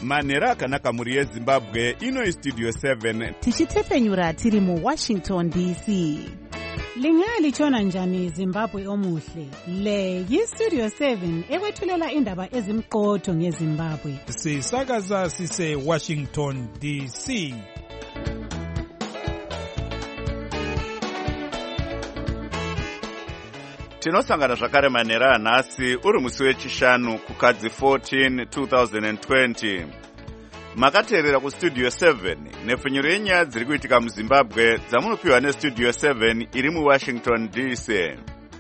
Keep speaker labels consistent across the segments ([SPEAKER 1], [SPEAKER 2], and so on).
[SPEAKER 1] manhero akanaka mhuri yezimbabwe. Ino istudio 7
[SPEAKER 2] tichitefenyura tiri muWashington DC. Lingalitshona njani Zimbabwe omuhle? Le yistudio 7 ekwethulela indaba ezimqotho ngeZimbabwe.
[SPEAKER 3] Sisakaza sise Washington DC.
[SPEAKER 1] tinosangana zvakare manhero anhasi uri musi wechishanu kukadzi 14 2020. makateerera kustudio 7 nepfunyuro yenyaya dziri kuitika muzimbabwe dzamunopiwa nestudio 7 iri muwashington DC.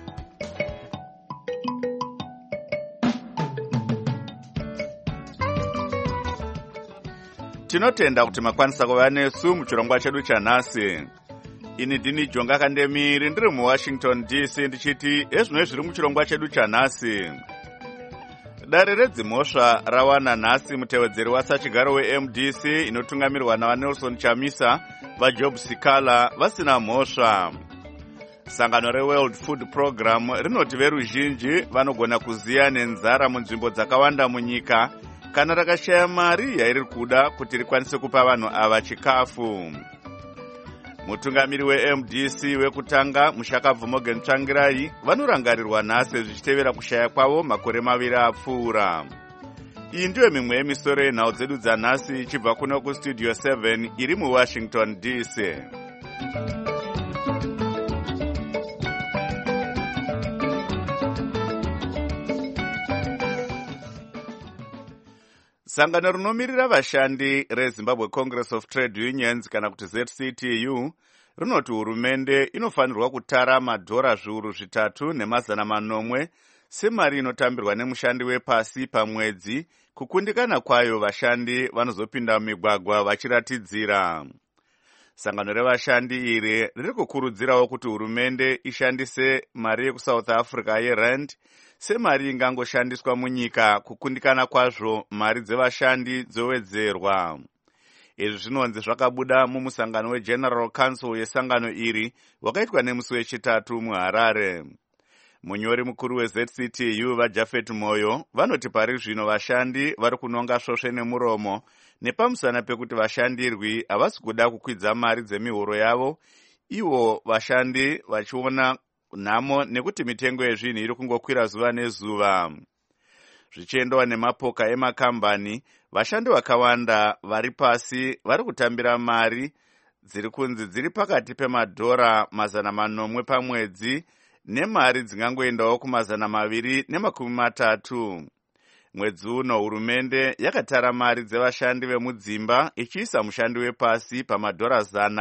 [SPEAKER 1] tinotenda kuti makwanisa kuva nesu muchirongwa chedu chanhasi. ini ndini Jonga Kandemiri ndiri muWashington DC ndichiti ezvino zviri muchirongwa chedu chanhasi. Dare redzimhosva rawana nhasi mutevedzeri wasachigaro weMDC inotungamirwa naVanelson Chamisa vaJob Sikala vasina mhosva. Sangano reWorld Food Program rinoti veruzhinji vanogona kuziya nenzara munzvimbo dzakawanda munyika kana rakashaya mari yairi kuda kuti rikwanise kupa vanhu ava chikafu. Mutungamiri weMDC wekutanga Mushakabvu Morgan Tsvangirai vanorangarirwa nhasi zvichitevera kushaya kwavo makore 2 apfuura. Iyi ndiyo mimwe yemisoro yenhau dzedu dzanhasi ichibva kuno kustudio 7 iri muWashington DC. Sangano rinomiririra vashandi reZimbabwe Congress of Trade Unions kana kuti ZCTU rinoti hurumende inofanirwa kutara madhora zviuru 3,900 semari inotambirwa nemushandi wepasi pamwedzi kukundikana kwayo vashandi vanozopinda mumigwagwa vachiratidzira. Sangano revashandi iri riri kukurudzirawo kuti hurumende ishandise mari yekuSouth Africa yeRand semari ingangoshandiswa munyika kukundikana kwazvo mari dzevashandi dzowedzerwa. Izvi zvinonzi zvakabuda mumusangano weGeneral Council yesangano iri wakaitwa nemusi wechitatu muHarare. Munyori mukuru weZCTU vaJafet Moyo vanoti pari zvino vashandi vari kunonga svosve nemuromo nepamusana pekuti vashandirwi havasi kuda kukwidza mari dzemihoro yavo, ivo vashandi vachiona nhamo nekuti mitengo yezvinhu iri kungokwira zuva nezuva. Zvichiendawa nemapoka emakambani, vashandi vakawanda vari pasi vari kutambira mari dziri kunzi dziri pakati pemadhora 400 pamwedzi nemari dzingangoendawo ku230. Mwedzi uno hurumende yakatara mari dzevashandi vemudzimba ichiisa mushandi wepasi pamadhora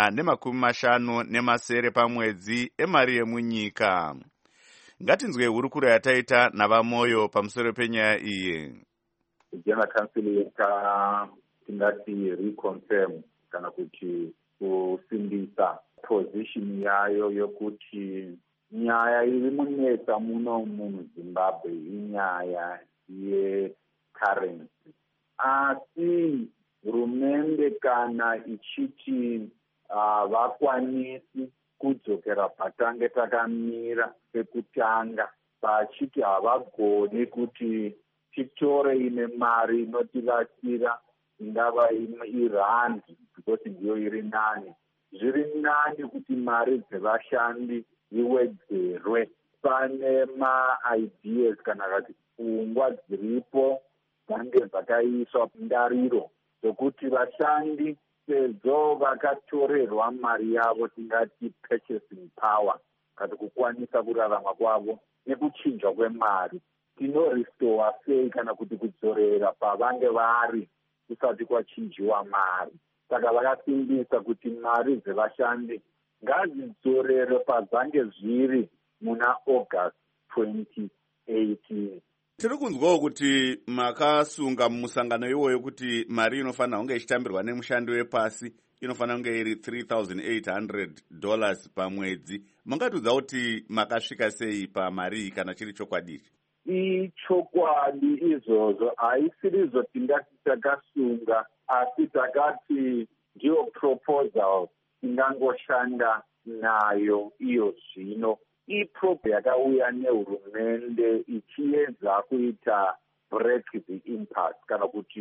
[SPEAKER 1] 150 pamwedzi emari yemunyika. Ngatinzwe hurukuro yataita navaMoyo pamusoro penyaya iyi.
[SPEAKER 4] General Council tingati reconfirm kana kuti kusimbisa position yayo yokuti nyaya iri munetsa muno muZimbabwe inyaya yecurrency. Asi hurumende kana ichiti vakwanisi kudzokera patange takamira pekutanga pachiti havagoni kuti titore ine mari inotibatsira ingava irandi because ndiyo iri nani. Zviri nani kuti mari dzevashandi iwedzerwe. Pane ma-ideas kana kuti pfungwa dziripo dzange dzakaiswa ndariro dzokuti vashandi sezvo vakatorerwa mari yavo tingati purchasing power kana kukwanisa kurarama kwavo nekuchinjwa kwemari, tinorestore sei kana kuti kudzorera pavange vari kusati kwachinjiwa mari. Saka vakasimbisa kuti mari dzevashandi ngadzidzorere pazange zviri muna August 2018.
[SPEAKER 1] Tiri kunzwawo kuti makasunga mumusangano iwoyo kuti mari inofanira kunge ichitambirwa nemushandi wepasi inofanira kunge iri $3,800 pamwedzi. Mungatudza kuti makasvika sei pamari kana chiri chokwadi?
[SPEAKER 4] Ichokwadi izvozvo haisirizvo tingati takasunga, asi takati ndiyo proposal ingangoshanda nayo iyo zvino. Ipropo yakauya nehurumende ichiedza kuita break the impasse kana kuti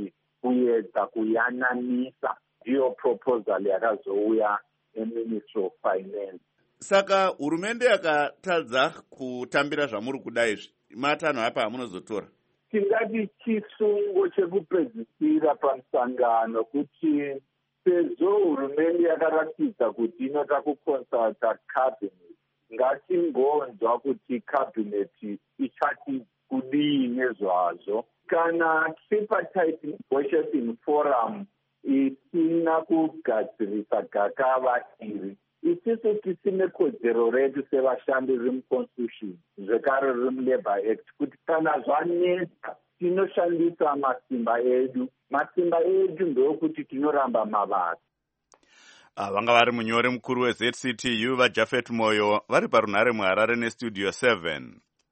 [SPEAKER 4] kuedza kuyananisa. Ndiyo proposal yakazouya neMinistry of Finance.
[SPEAKER 1] Saka hurumende yakatadza kutambira zvamuri kuda izvi, matanho apa amunozotora?
[SPEAKER 4] Tingati chisungo chekupedzisira pamusangano kuti sezvo hurumende yakaratidza kuti inoda kukonsulta cabinet, ngatingonzwa kuti cabinet ichati kudii nezvazvo. Kana tripartite negotiating forum isina kugadzirisa gakava iri, isusu tisine kodzero redu sevashandi riri muconstitution zvekare riri mulabour act kuti kana zvanetsa tinoshandisa masimba edu. Masimba edu ndokuti tinoramba mabasa.
[SPEAKER 1] Vanga vari munyori mukuru weZCTU vaJafet Moyo vari parunhare muHarare nestudio 7.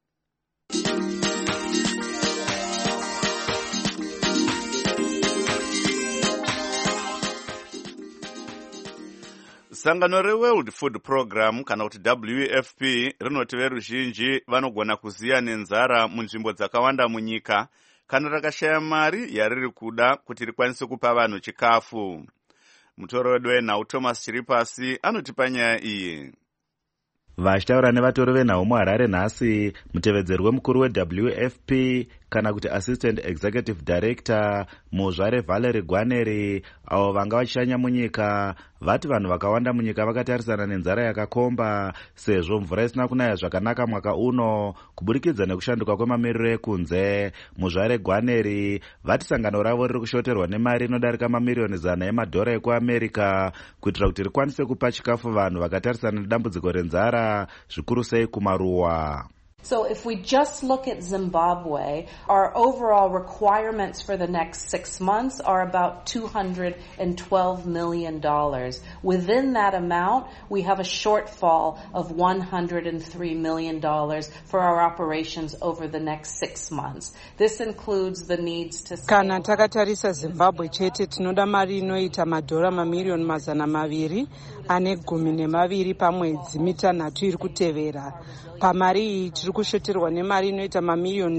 [SPEAKER 1] Sangano reWorld Food Program kana kuti WFP rinoti veruzhinji vanogona kuziya nenzara munzvimbo dzakawanda munyika kana rakashaya mari yariri kuda kuti rikwanise kupa vanhu chikafu. Mutoro wedu wenhau Thomas Chiripasi anotipa nyaya iyi.
[SPEAKER 5] Vachitaura nevatori venhau muHarare nhasi, mutevedzeri wemukuru weWFP kana kuti Assistant Executive Director Muzvare Valerie Gwaneri, avo vanga vachishanya munyika, vati vanhu vakawanda munyika vakatarisana nenzara yakakomba sezvo mvura isina kunaya zvakanaka mwaka uno kuburikidza nekushanduka kwemamiriro ekunze. Muzvare Gwaneri vati sangano ravo riri kushoterwa nemari inodarika mamiriyoni 100 emadhora ekuAmerica kuitira kuti rikwanise kupa chikafu vanhu vakatarisana nedambudziko renzara, zvikuru sei kumaruwa.
[SPEAKER 6] So if we just look at Zimbabwe, our overall requirements for the next 6 months are about $212 million. Within that amount, we have a shortfall of $103 million for our operations over the next 6 months. This includes the needs to...
[SPEAKER 7] Kana takatarisa Zimbabwe chete tinoda mari inoita madhora mamiriyoni 200 ane 12 pamwedzi mitanhatu iri kutevera. Pamari iyi tiri kushoterwa nemari inoita mamiriyoni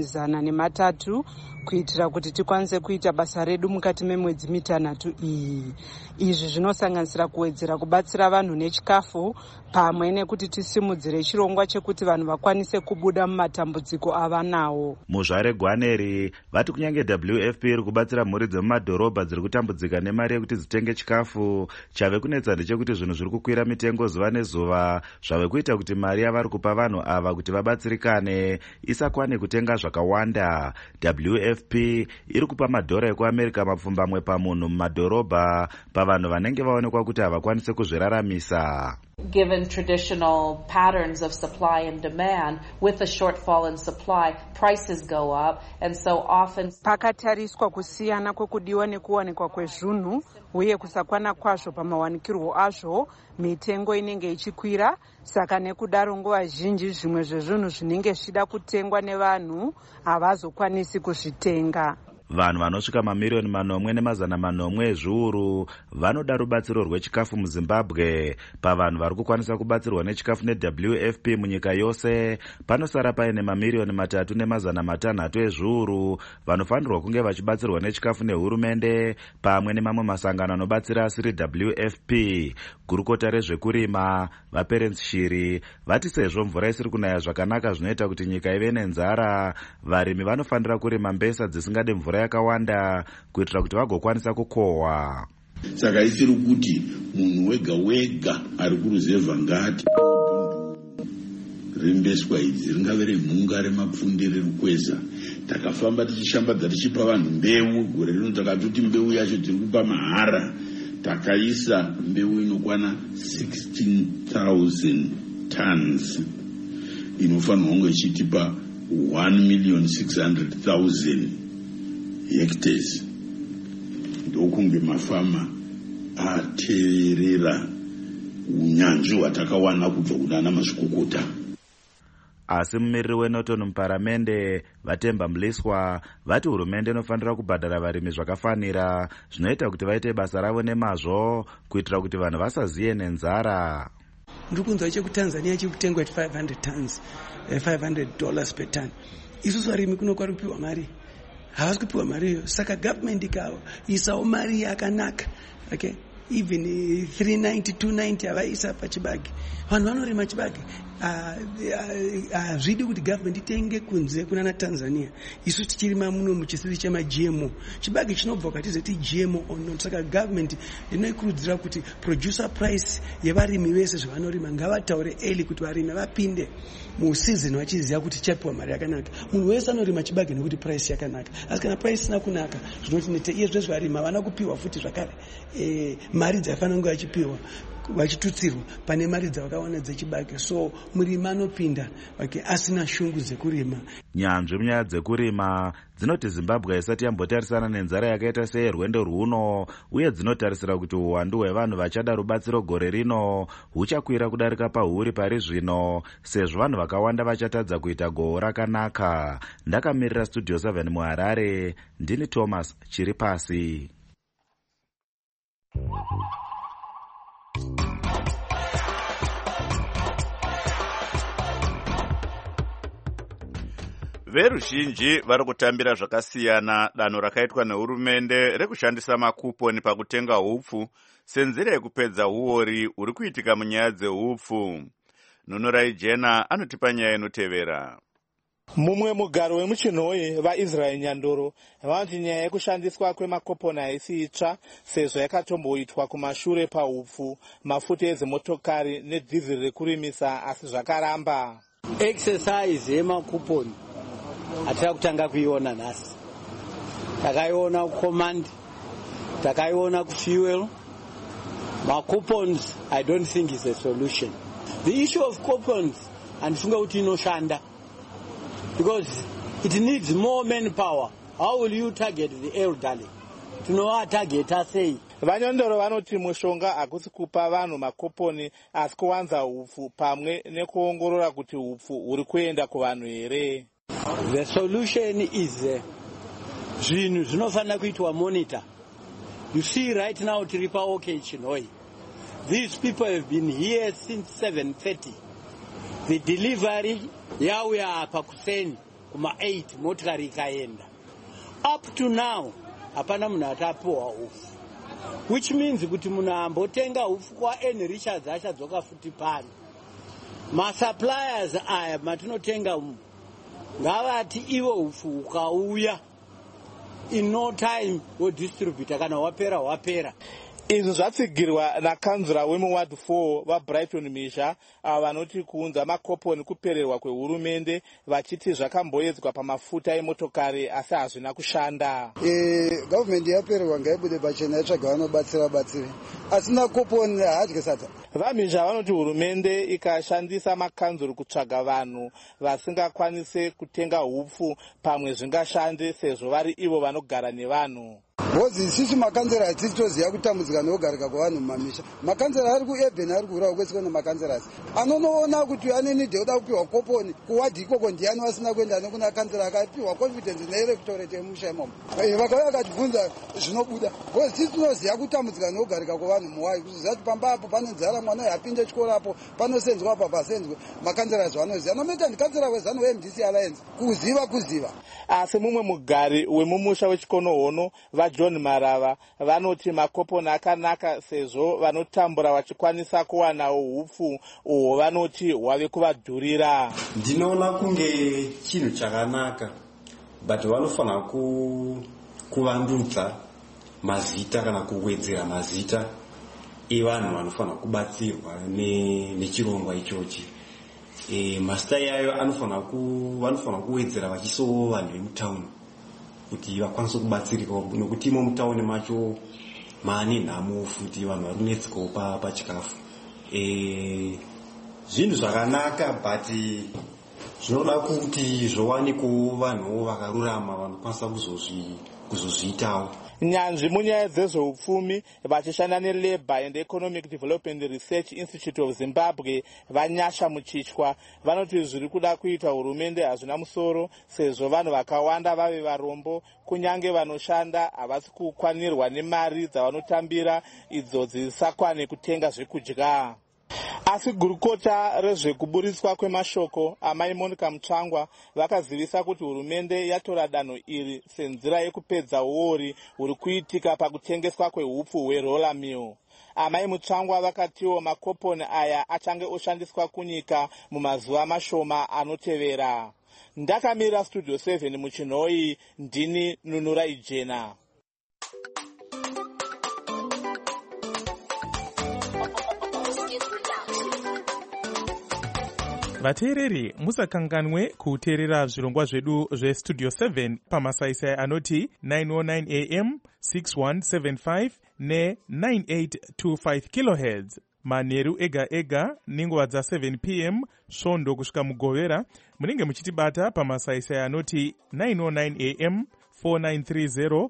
[SPEAKER 7] 103 kuitira kuti tikwanise kuita basa redu mukati memwedzi mitanhatu iyi. Izvi zvinosanganisira kuwedzera kubatsira vanhu nechikafu pamwe nekuti tisimudzire chirongwa chekuti vanhu vakwanise kubuda mumatambudziko avanawo.
[SPEAKER 5] Muzvare Gwaneri vati kunyange WFP iri kubatsira mhuri dzemumadhorobha dziri kutambudzika nemari yekuti dzitenge chikafu, chave kunetsa ndechekuti zvinhu zviri kukwira mitengo zuva nezuva, zvave kuita kuti mari yavari kupa vanhu ava kuti vabatsirikane isakwane kutenga zvakawanda. WFP iri kupa madhora ekuAmerica mapfumbamwe pamunhu mumadhorobha pavanhu vanenge vaonekwa kuti havakwanise kuzviraramisa.
[SPEAKER 6] Given traditional patterns of supply and demand, with a shortfall in supply, prices go up, and so often...
[SPEAKER 7] Pakatariswa kusiyana kwekudiwa nekuwanikwa kwezvinhu uye kusakwana kwazvo pamawanikirwo azvo, mitengo inenge ichikwira, saka nekudaro nguva zhinji zvimwe zvezvinhu zvinenge zvichida kutengwa nevanhu havazokwanisi kuzvitenga.
[SPEAKER 5] Vanhu vanosvika mamiriyoni 4,400 ezviuru vanoda rubatsiro rwechikafu muZimbabwe. Pavanhu vari kukwanisa kubatsirwa nechikafu neWFP munyika yose, panosara paine mamiriyoni 3,600 ezviuru vanofanirwa kunge vachibatsirwa nechikafu nehurumende pamwe nemamwe masangano anobatsira asiri WFP. Gurukota rezvekurima vaPerence Shiri vati sezvo mvura isiri kunaya zvakanaka zvinoita kuti nyika ive nenzara, varimi vanofanira kurima mbesa dzisingade mvura yakawanda kuitira kuti vagokwanisa kukohwa.
[SPEAKER 8] Saka isiri kuti munhu wega wega ari kuruzevha ngati rimbeswa idzi ringave remhunga remapfundi ririkweza. Takafamba tichishambadza tichipa vanhu mbeu, gore rino takatoti mbeu yacho tiri kupa mahara, takaisa mbeu inokwana 16,000 tons inofanirwa kunge ichitipa 1,600,000 hectares. Ndokunge mafama ateerera unyanzvi hwatakawana kubva kunana mazvikokota.
[SPEAKER 5] Asi mumiriri weNorton muparamende Vatemba Mliswa vati hurumende inofanira kubhadhara varimi zvakafanira zvinoita kuti vaite basa ravo nemazvo kuitira kuti vanhu vasaziye nenzara.
[SPEAKER 9] Ndiri kunzwa chekuTanzania chikutengwa 500 tons $500 per ton. Isusu varimi kunokuwa kupiwa mari havasi kupiwa mari iyoyo. Saka government ikaisawo mari yakanaka, okay, even 390 290 havaisa pachibage. Vanhu vanorima chibage. Hazvidi kuti government itenge kunze kunana Tanzania. Isu tichirima muno muchisiri chema GMO. Chibage chinobva kwatizoti GMO ono. Saka government inoikurudzira kuti producer price yevarimi vese zvavanorima ngavataure early kuti varimi vapinde museason vachiziva kuti chapiwa mari yakanaka. Munhu wese anorima chibage nekuti price yakanaka. Asi kana price isina kunaka zvinoti iye zvese varimi havana kupiwa futi zvakare mari dzafanira kunge vachipiwa vachitutsirwa pane mari dzavakawana dzechibage. So murimi anopinda asina shungu dzekurima.
[SPEAKER 5] Nyanzvi munyaya dzekurima dzinoti Zimbabwe isati yambotarisana nenzara yakaita seyerwendo rwuno, uye dzinotarisira kuti uwandu hwevanhu vachada rubatsiro gore rino huchakwira kudarika pahuri pari zvino, sezvo vanhu vakawanda vachatadza kuita gohwo rakanaka. Ndakamirira Studio 7 muHarare, ndini Thomas Chiripasi.
[SPEAKER 1] Veruzhinji vari kutambira zvakasiyana danho rakaitwa nehurumende rekushandisa makuponi pakutenga hupfu senzira yekupedza huori huri kuitika munyaya dzehupfu. Nunurai Jena anotipa nyaya inotevera.
[SPEAKER 10] Mumwe mugaro wemuchinhoyi vaIsrael Nyandoro vanoti nyaya yekushandiswa kwemakoponi haisi itsva sezvo yakatomboitwa kumashure pahupfu, mafuta edzimotokari nedhiziri rekurimisa, asi zvakaramba.
[SPEAKER 11] Exercise yemakuponi hatira kutanga kuiona nhasi. Takaiona kucommand, takaiona kufuel. Coupons I don't think is a solution. The issue of coupons andifunga kuti inoshanda because it needs more manpower. How will you target the elderly? Tinovatargeta sei?
[SPEAKER 10] Vanyandoro vanoti mushonga hakusi kupa vanhu makoponi asi kuwanza hupfu pamwe nekuongorora kuti hupfu huri kuenda kuvanhu here.
[SPEAKER 11] The solution is zvinhu zvinofanira kuitwa monitor. You see right now tiripa OK Chinhoyi. These people have been here since 7:30. The delivery yauya apa kuseni kuma 8 motikari ikaenda. Up to now hapana munhu atapiwa hupfu, which means kuti munhu ambotenga hupfu kwaN Richards achadzoka futi pano. Masuppliers aya matinotenga ngavati iwo hupfu ukauya in no time wodistributor kana wapera.
[SPEAKER 10] Izvi zvatsigirwa nakanzura wemuward 4 vaBrighton Misha, ava vanoti kuunza makoponi kupererwa kwehurumende, vachiti zvakamboedzwa pamafuta emotokari asi hazvina kushanda.
[SPEAKER 12] Government yapererwa ngaibude pachena yatsvaga vanobatsira asina koponi hadye sata.
[SPEAKER 10] VaMisha vanoti hurumende ikashandisa makanzuru kutsvaga vanhu vasingakwanise kutenga hupfu pamwe zvingashande sezvo vari ivo vanogara nevanhu.
[SPEAKER 12] Bozi sisi makanzera atisi toziva kutambudzika nokugarika kwavanhu mumamisha. Makanzera ari kuEben ari kurawo kwese kune makanzeras anonoona kuti anenide kuda kupiwa koponi kuwadi ikoko ndiani wasina kuenda nokuna kanzera akapiwa confidence neelectorate yemusha imomo. Vakauya vakatibvunza zvinobuda. Bozi sisi tinoziva kutambudzika nokugarika kwavanhu muwai kuziva kuti pamba apo pane nzara mwana yapinde chikoro apo panosenzwa apa pasenzwe makanzeras vanoziva. Anoita ndikanzera wezano weMDC Alliance kuziva.
[SPEAKER 10] Asi mumwe mugari wemumusha wechikonohono John Marava vanoti makoponi akanaka sezvo vanotambura vachikwanisa kuwanawo hupfu uhwo vanoti hwave kuvadhurira.
[SPEAKER 13] Ndinoona kunge chinhu chakanaka, but vanofanira kuvandudza mazita kana kuwedzera mazita evanhu vanofanira kubatsirwa nechirongwa ichochi. Mazita yayo vanofanira kuwedzera vachisowo vanhu vemutauni kuti vakwanise kubatsirika, nokuti imo mutauni macho maane nhamo futi vanhu vari kunetsikawo pachikafu. Zvinhu zvakanaka, but zvinoda kuti zvowanikwawo vanhu vakarurama vanokwanisa kuzozviitawo.
[SPEAKER 10] Nyanzvi munyaya dzezveupfumi vachishanda neLabour and Economic Development Research Institute of Zimbabwe vanyasha muchichwa vanoti zviri kuda kuitwa hurumende hazvina musoro sezvo vanhu vakawanda vave varombo, kunyange vanoshanda havasi kukwanirwa nemari dzavanotambira idzo dzisisakwane kutenga zvekudya. asi gurukota rezvekuburiswa kwemashoko amai Monica Mutsvangwa vakazivisa kuti hurumende yatora danho iri senzira yekupedza uori huri kuitika pakutengeswa kwehupfu hweroller mill. Amai Mutsvangwa vakatiwo makoponi aya achange oshandiswa kunyika mumazuva mashoma anotevera. Ndakamira Studio 7 muchinhoi, ndini Nunura Ijena.
[SPEAKER 14] vateereri musakanganwe kuteerera zvirongwa zvedu zvestudio 7 pamasaisai anoti 909 am 6175 ne9825 kilohertz manheru ega ega nenguva dza7 pm svondo kusvika mugovera. munenge muchitibata pamasaisai anoti 909 am 4930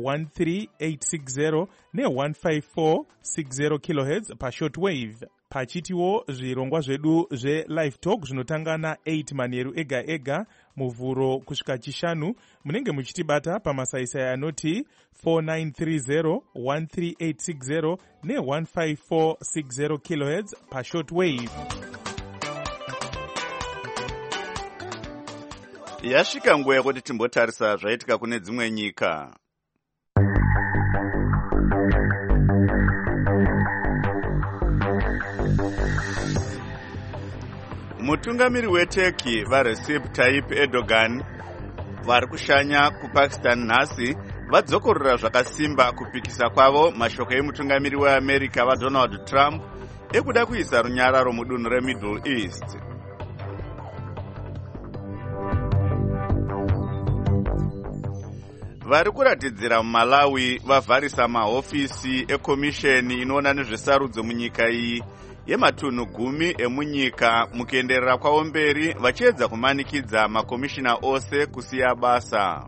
[SPEAKER 14] 13860 ne1546 kilohertz pashortwave. pachitiwo zvirongwa zvedu zvelive talk zvinotanga na8 manheru ega ega muvhuro kusvika chishanu. munenge muchitibata pamasaisai anoti 4930 13860 ne1546 kilohertz pashortwave.
[SPEAKER 1] yasvika nguva yekuti timbotarisa zvaitika kune dzimwe nyika. mutungamiri weTurkey vaRecep Tayyip Erdogan vari kushanya kuPakistan nhasi vadzokorora zvakasimba kupikisa kwavo mashoko emutungamiri weAmerica vaDonald Trump ekuda kuisa runyararo mudunhu reMiddle East. vari kuratidzira muMalawi vavharisa mahofisi ekomisheni inoona nezvesarudzo munyika iyi yematunhu 10 emunyika mukuenderera kwavo mberi vachiedza kumanikidza makomishina ose kusiya basa.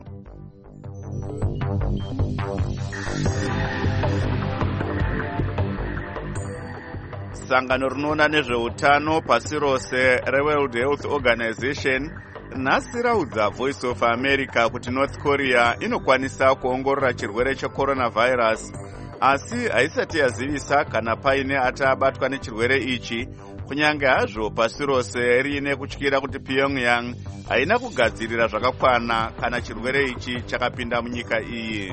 [SPEAKER 1] sangano rinoona nezveutano pasi rose reWorld Health Organization nhasi raudza Voice of America kuti North Korea inokwanisa kuongorora chirwere checoronavirus asi haisati yazivisa kana paine atabatwa nechirwere ichi, kunyange hazvo pasi rose riine kutyira kuti Pyongyang haina kugadzirira zvakakwana kana chirwere ichi chakapinda munyika iyi.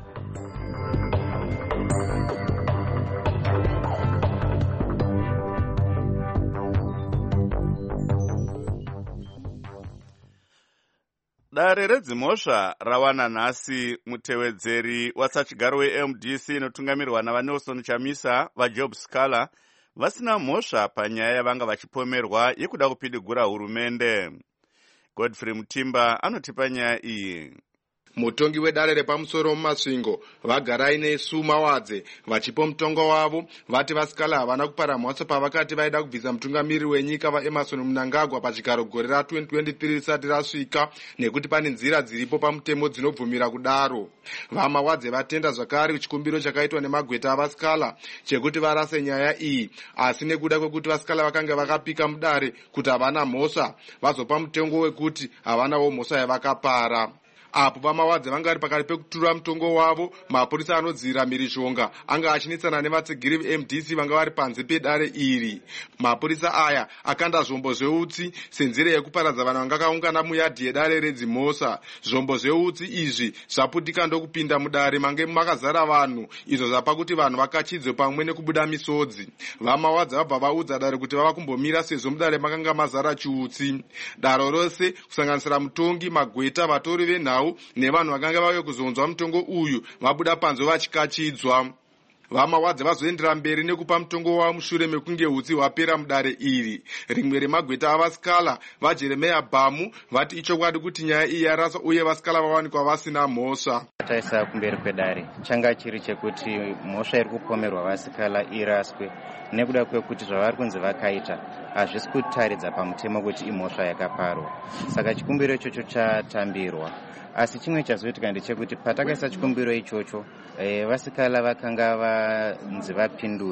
[SPEAKER 1] dare redzimhosva rawana nhasi mutevedzeri wasachigaro weMDC inotungamirwa navaNelson Chamisa vaJob Scala vasina mhosva panyaya yavanga vachipomerwa yekuda kupidigura hurumende. Godfrey Mutimba anotipa nyaya iyi.
[SPEAKER 15] mutongi wedare repamusoro mumasvingo vagaraine Suma Wadze vachipo mutongo wavo vati vasikala havana kupara mhosva pavakati vaida kubvisa mutungamiri wenyika vaEmerson Mnangagwa pachigaro gore ra2023 risati rasvika nekuti pane nzira dziripo pamutemo dzinobvumira kudaro. VaMawadze vatenda zvakare chikumbiro chakaitwa nemagweta avasikala chekuti varase nyaya iyi, asi nekuda kwekuti vasikala vakanga vakapika mudare kuti havana mhosva vazopa mutengo wekuti havanawo mhosva yavakapara. apo VaMawadze vangari pakati pekutura mutongo wavo, mapurisa anodzira mhirizhonga anga achinetsana nevatsigiri veMDC vanga vari panze pedare iri. Mapurisa aya akanda zvombo zveutsi senzira yekuparadza vanhu vanga vakaungana muyadhi yedare redzimhosva. Zvombo zveutsi izvi zvaputika ndokupinda mudare mange makazara vanhu, izvo zvapa kuti vanhu vakachidzwe pamwe nekubuda misodzi. VaMawadze vabva vaudza dare kuti vava kumbomira sezvo mudare makanga mazara chiutsi. Daro rose kusanganisira mutongi, magweta, vatori venhau nevanhu vakanga vauya kuzonzwa mutongo uyu vabuda panze vachikachidzwa. VaMawadze vazoendera mberi nekupa mutongo wavo mushure mekunge utsi hwapera mudare iri. Rimwe remagweta avasikala vaJeremiah Bhamu vati ichokwadi kuti nyaya iyi yaraswa uye vasikala vawanikwa vasina mhosva.
[SPEAKER 16] Taisa kumberi kwedare changa chiri chekuti mhosva iri kupomerwa vasikala iraswe nekuda kwekuti zvavari kunzi vakaita hazvisi kutaridza pamutemo kuti imhosva yakaparwa. Saka chikumbiro ichocho chatambirwa. Asi chimwe chazoitika ndechekuti patakaisa chikumbiro ichocho vasikala vakanga vanzi vapindure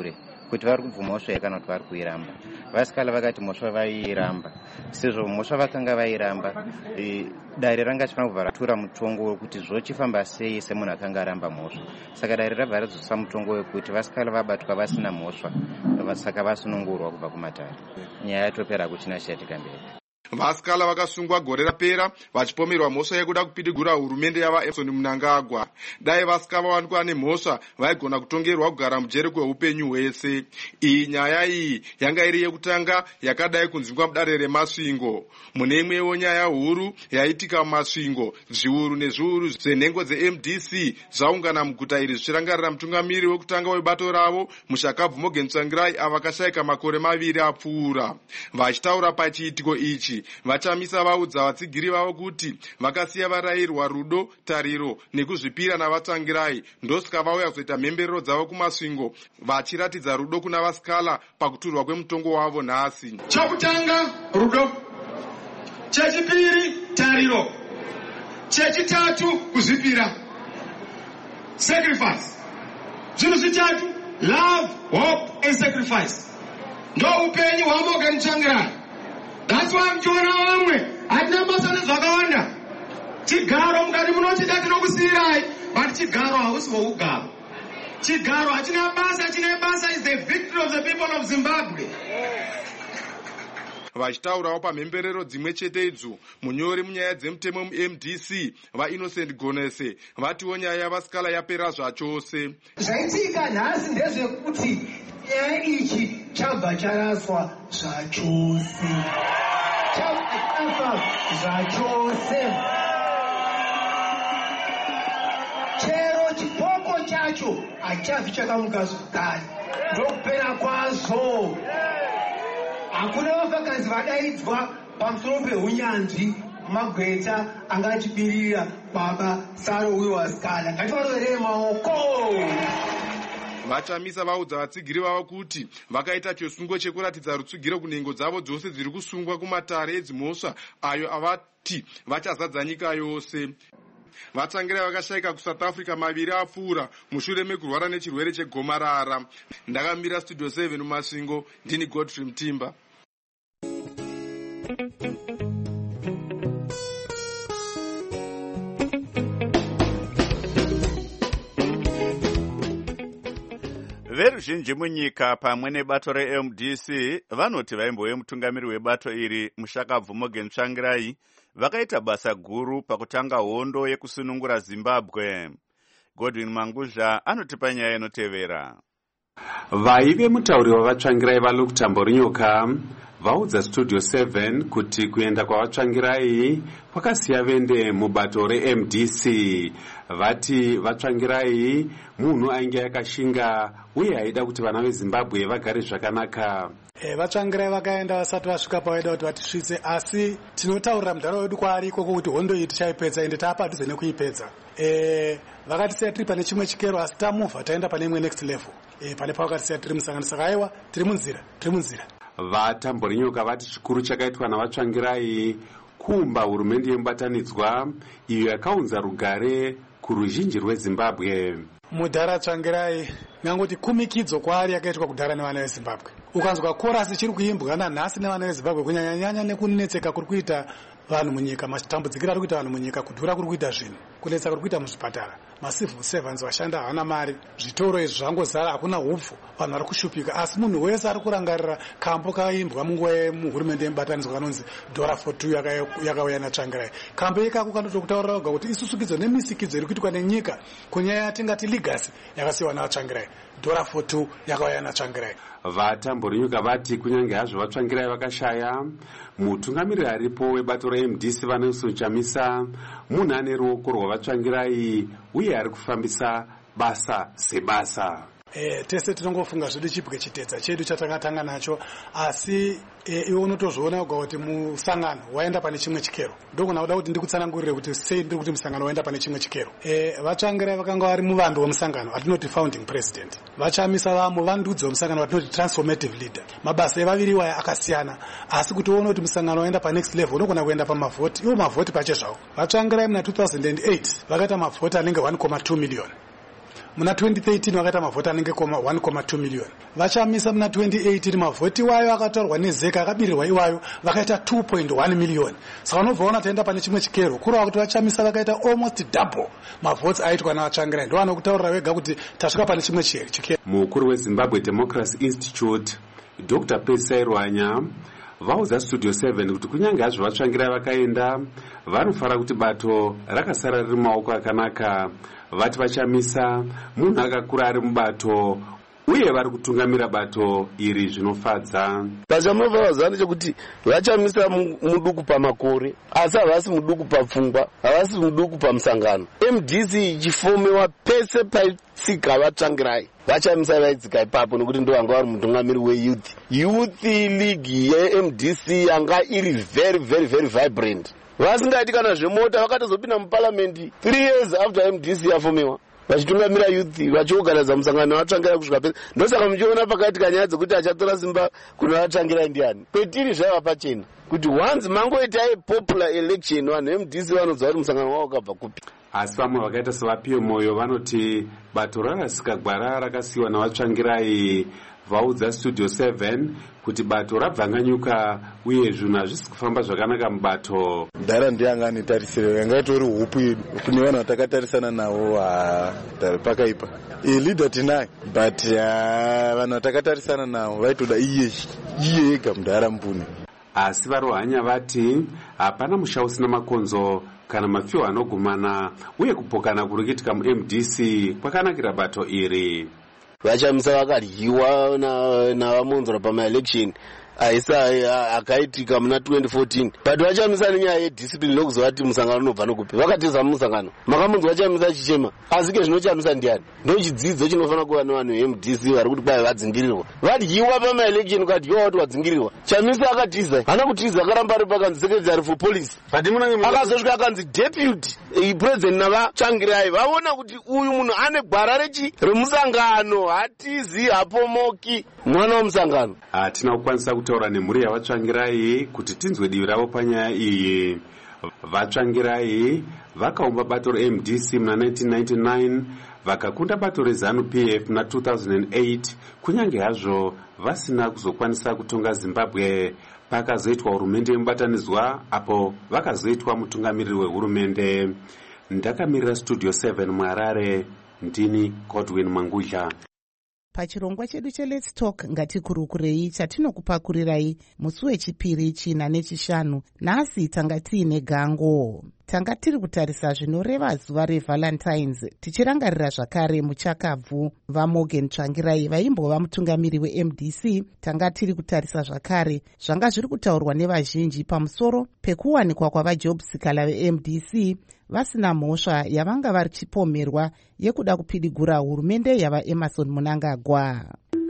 [SPEAKER 16] kuti vari kubva mhosva kana kuti vari kuiramba. Vasikala vakati mhosva vairamba. Sezvo mhosva vakanga vairamba, dare ranga chifanira kubva ratura mutongo wekuti zvochifamba sei semunhu akanga aramba mhosva. Saka dare rabva radzosa mutongo wekuti vasikala vabatwa vasina mhosva, saka vasunungurwa kubva kumatare. Nyaya yatopera kuchina chichatika mberi.
[SPEAKER 15] Vasikala vakasungwa gore rapera vachipomerwa mhosva yekuda kupidigura hurumende yavaEmmerson Mnangagwa. Dai vasikava vawanikwa nemhosva vaigona kutongerwa kugara mujere kweupenyu hwese. Iyi nyaya iyi yanga iri yekutanga yakadai kunzwingwa mudare remasvingo. Mune imwewo nyaya huru yaitika mumasvingo, zviuru nezviuru zvenhengo dzeMDC zvaungana muguta iri zvichirangarira mutungamiri wekutanga webato ravo Mushakabvu Morgan Tsvangirai ava vakashayika makore 2 apfuura. Vachitaura pachiitiko ichi, vachamisa vaudza vatsigiri vavo kuti vakasiya varayirwa rudo, tariro nekuzvipira navaTsvangirai, ndosaka vauya kuzoita mhemberero dzavo kumasvingo vachiratidza rudo kuna vasikala pakuturwa kwemutongo wavo nhasi.
[SPEAKER 17] Chokutanga rudo, chechipiri tariro, chechitatu kuzvipira, sacrifice. Zvinhu zvitatu, love, hope and sacrifice. Ndo upenyu hwaMorgan Tsvangirai. That's why mchiona vamwe hatina basa nezvakawanda. Chigaro mukati munochida tinokusiyirai, but chigaro hausi hwougaro. Chigaro hachina basa, chine basa is the victory of the people of Zimbabwe.
[SPEAKER 15] Vachitaurawo pamhemberero dzimwe chete idzo, munyori munyaya dzemutemo muMDC vaInnocent Gonese vatiwo nyaya yavasikala yapera zvachose.
[SPEAKER 17] Zvaitika nhasi ndezvekuti nyaya ichi chabva charaswa zvachose. Chabva zvachose. Chero chipoko chacho hachafi chakamuka zvakare. Ndokupera kwazvo. Hakuna vafakazi vadaidzwa pamusoro pehunyanzvi magweta angatibirira baba Saro uyo wasikala. Ngativaroverere maoko.
[SPEAKER 15] Vachamisa vaudza vatsigiri vavo kuti vakaita chisungo chekuratidza rutsugiro kunhengo dzavo dzose dziri kusungwa kumatare edzimhosva ayo avati vachazadza nyika yose. VaTsvangirai vakashayika kuSouth Africa 2 apfuura mushure mekurwara nechirwere chegomarara. Ndakamira Studio 7 mumasvingo, ndini Godfrey Mtimba.
[SPEAKER 1] Veruzhinji munyika pamwe nebato reMDC vanoti vaimbove mutungamiri webato iri Mushakabvu Morgan Tsvangirai vakaita basa guru pakutanga hondo yekusunungura Zimbabwe. Godwin Manguzha anotipa nyaya inotevera.
[SPEAKER 18] Vaive mutauri wavaTsvangirai vaLuke Tamborinyoka vaudza Studio 7 kuti kuenda kwavaTsvangirai kwakasiya vende mubato reMDC. Vati vaTsvangirai munhu ainge yakashinga uye aida kuti vana veZimbabwe vagare zvakanaka.
[SPEAKER 19] VaTsvangirai vakaenda vasati vasvika pavaida kuti vatisvitse, asi tinotaurira mudhara wedu kwaari koko kuti hondo iyi tichaipedza ende taapadhuze nekuipedza. Vakatisiya tiri pane chimwe chikero asi tamuvha taenda pane imwe next level. Pane pavakatisiya tiri musangano, saka aiwa tiri munzira.
[SPEAKER 18] VaTamborinyoka vati chikuru chakaitwa navaTsvangirai kuumba hurumende yemubatanidzwa iyo yakaunza rugare kuruzhinji rweZimbabwe.
[SPEAKER 19] Mudhara Tsvangirai ngangoti kumikidzo kwaari yakaitwa kudhara nevana veZimbabwe. Ukanzwa korasi chiri kuimbwa nanhasi nevana veZimbabwe kunyanya nekunetseka kuri kuita vanhu munyika, matambudzikiro ari kuita vanhu munyika, kudhura kuri kuita zvinhu, kunetsa kuri kuita muzvipatara, macivil servants vashanda havana mari, zvitoro izvi zvangozara, hakuna hupfu, vanhu vari kushupika. Asi munhu wese ari kurangarira kambo kaimbwa munguva yemuhurumende yemubatanidzwa kanonzi Dora for Two yakauya naTsvangirai. Kambo ikako kanotokutaurira oga kuti isusukidzo nemisikidzo iri kuitwa nenyika kunyaya yatingati legacy yakasiyiwa navaTsvangirai. Dora for Two yakauya naTsvangirai.
[SPEAKER 18] VaTamborinyoka vati kunyange hazvo vaTsvangirai vakashaya, mutungamiriri aripo webato reMDC vaNelson Chamisa munhu ane ruoko rwavaTsvangirai uye ari kufambisa basa sebasa.
[SPEAKER 19] Tese tinongofunga zvedu chibwe chitedza chedu chatakatanga nacho, asi iwe unotozviona kuti musangano waenda pane chimwe chikero. Ndokuna kuda kuti ndikutsanangurire kuti sei ndiri kuti musangano waenda pane chimwe chikero. VaTsvangirai vakanga vari muvando wemusangano atinoti founding president. Vachamisa vamuvandudzi wemusangano atinoti transformative leader. Mabasa evaviri waya akasiyana, asi kuti uone kuti musangano waenda pa next level unogona kuenda pamavhoti. Iwo mavhoti pache zvawo. VaTsvangirai muna 2008 vakaita mavhoti anenge 1.2 million. muna 2013 vakaita mavhoti anenge 1.2 million. Vachamisa muna 2018 mavhoti iwayo akatorwa nezeka akabirirwa iwayo vakaita 2.1 million. Saka unobva ona taenda pane chimwe chikero kureva kuti vachamisa vakaita almost double mavhoti aitwa navatsvangirai. Ndo vanokutaurira wega kuti tasvika pane chimwe chikero.
[SPEAKER 18] Mukuru weZimbabwe Democracy Institute Dr. Pesai Rwanya vaudza Studio 7 kuti kunyange hazvo vatsvangirai vakaenda vanofara kuti bato rakasara riri maoko akanaka. Vati vachamisa munhu akakura ari mubato uye vari kutungamira bato iri zvinofadza.
[SPEAKER 20] Pachamunovavazana chekuti vachamisa muduku pamakore asi havasi muduku papfungwa, havasi muduku pamusangano. MDC ichifomewa pese paitsika vatsvangirai vachamisa vaidzika ipapo nekuti ndo vanga vari mutungamiri weYouth League yeMDC yanga iri very very very vibrant. Vasingati kana zvemota vakatozopinda muparliament 3 years after MDC yafomewa vachitungamira youth vachioganadza musangano vatsvangirai kusvika pese. Ndosaka muchiona pakati kanyaya dzekuti achatora simba kuna vatsvangirai ndiani petiri zvaiva pachena kuti once mangoitai popular election vanhu veMDC vanobva kuti musangano wavo wakabva kupi.
[SPEAKER 18] Asi vamwe vakaita sevapiwe moyo vanoti bato rarasika gwara rakasiyiwa navatsvangirai. Vaudza Studio 7 kuti bato rabvanganyuka uye zvinhu hazvisi kufamba zvakanaka mubato.
[SPEAKER 21] Ndara ndiyanga anetarisiro yanga itori hupu yedu kune vanhu vatakatarisana navo pakaipa leader tinaye but vanhu vatakatarisana navo vaitoda iye ega mudhara mbune.
[SPEAKER 18] Asi varohanya vati hapana musha usina makonzo kana mapfiwo anogumana uye kupokana kurikitika muMDC kwakanakira bato iri.
[SPEAKER 20] Vachamisa vakaryiwa navamonzora pamaelection aisa akaitika muna 2014 but vachamisa nenyaya yediscipline nokuzovati musangano unobva nokupi vakatiza musangano makamunzi vachamisa chichema asi ke zvinochamisa ndiani ndochidzidzo chinofanira kuva nevanhu veMDC vari kuti kwai vadzingirirwa varyiwa pamaelection ukadyiwa kuti wadzingirirwa. Chamisa akatiza hana kutiza akaramba ari pakanzi secretary for police akazosvika akanzi deputy president navatsvangirai vaona kuti uyu munhu ane gwara remusangano hatizi hapomoki mwana wemusangano.
[SPEAKER 18] Hatina kukwanisa kutaura nemhuri yavatsvangirai kuti tinzwe divi ravo panyaya iyi. Vatsvangirai vakaumba bato reMDC muna 1999 vakakunda bato reZANU PF muna 2008 kunyange hazvo vasina kuzokwanisa kutonga Zimbabwe. Pakazoitwa hurumende yemubatanidzwa apo vakazoitwa mutungamiriri wehurumende. Ndakamirira Studio 7 muHarare, ndini Godwin Mangudla.
[SPEAKER 2] Pachirongwa chedu cheLet's Talk ngatikurukurei chatinokupakurirai musi wechipiri china nechishanu. Nhasi tanga tiine gango. Tanga tiri kutarisa zvinoreva zuva reValentines tichirangarira zvakare muchakabvu vaMorgan Tsvangirai vaimbova mutungamiri weMDC. Tanga tiri kutarisa zvakare zvanga zviri kutaurwa nevazhinji pamusoro pekuwanikwa kwavaJob Sikala veMDC vasina mhosva yavanga varichipomerwa yekuda kupidigura hurumende yavaEmmerson Mnangagwa.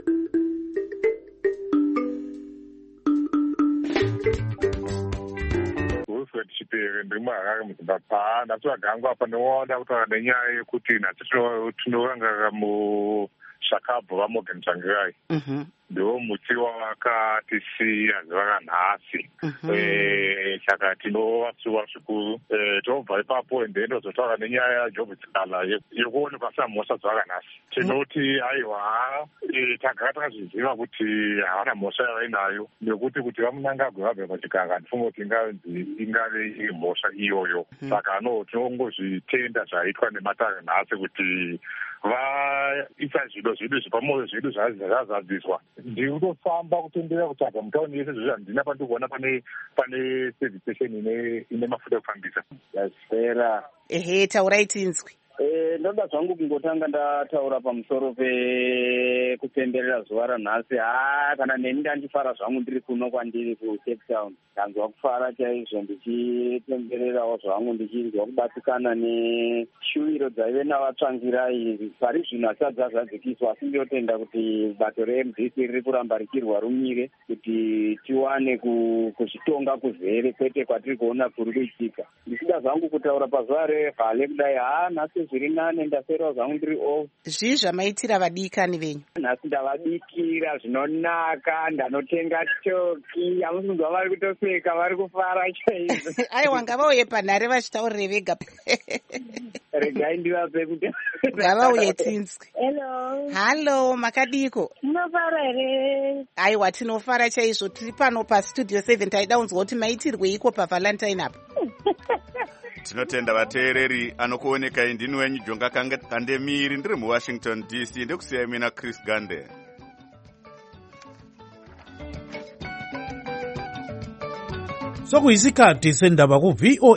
[SPEAKER 22] Chipiri ndiri muHarare muZimbabwe. Ndati vagangu apa ndinoona kutaura nenyaya yekuti nhasi tinorangarira mushakabvu vaMorgan Tsvangirai. Ndiwo muti wavakatisiya zuva ranhasi. Saka tinovasuwa zvikuru. Tobva ipapo ende ndozotaura nenyaya yaJob Sikala yekuonekwa samhosva zuva ranhasi. Tinoti aiwa tagara takazviziva kuti havana mhosva yavainayo nekuti vaMnangagwa vabva pachiganga ndifunga kuti ingave iri mhosva iyoyo. Saka tinongozvitenda zvaitwa nematare nhasi kuti vaisa zvido zvedu zvepamwoyo zvedu zvazadziswa. Ndiri kutofamba kutendera kutsvaga mutauni yese zvizvo handina pandikuona pane service station ine mafuta ekufambisa.
[SPEAKER 2] Yazvera. Taurai tinzwi.
[SPEAKER 23] Ndoda zvangu kungotanga ndataura pamusoro pekupemberera zuva ranhasi. Kana neni ndandifara zvangu ndiri kuno kwandiri kuCape Town. Ndanzwa kufara chaizvo ndichipembererawo zvangu ndichinzwa kubatikana neshuwiro dzaive navatsvangirai. Pari zvino hasati zvadzikiswa asi ndinotenda kuti bato reMDC riri kuramba richirwa rumire kuti tiwane kuzvitonga kuzere kwete kwatiri kuona kuri kuitika. Ndichida zvangu kutaura pazuva revhale kudai nhasi zviri nane ndaserawo zvangu ndiri off.
[SPEAKER 2] Zvii zvamaitira vadikani venyu?
[SPEAKER 23] Nhasi ndavabikira zvinonaka, ndanotenga choki, hamusinzwa vari kutoseka vari kufara chaizvo.
[SPEAKER 2] Aiwa ngavauye panhare vachitaurire vega.
[SPEAKER 23] regai ndivape kuti
[SPEAKER 2] ngavauye tinzwi.
[SPEAKER 3] Hello.
[SPEAKER 2] Hallo, makadiko?
[SPEAKER 3] Munofara here?
[SPEAKER 2] Aiwa, tinofara chaizvo. Tiri pano pastudio 7 taida unzwa kuti maitirweiko pavalentine apa.
[SPEAKER 1] Tinotenda vateereri. Anokuonekai ndini wenyu Jonga Kandemiri, ndiri muWashington DC. Ndekusiyai mina Chris Gande.
[SPEAKER 4] Sokuyisikhathi sendaba ku VOA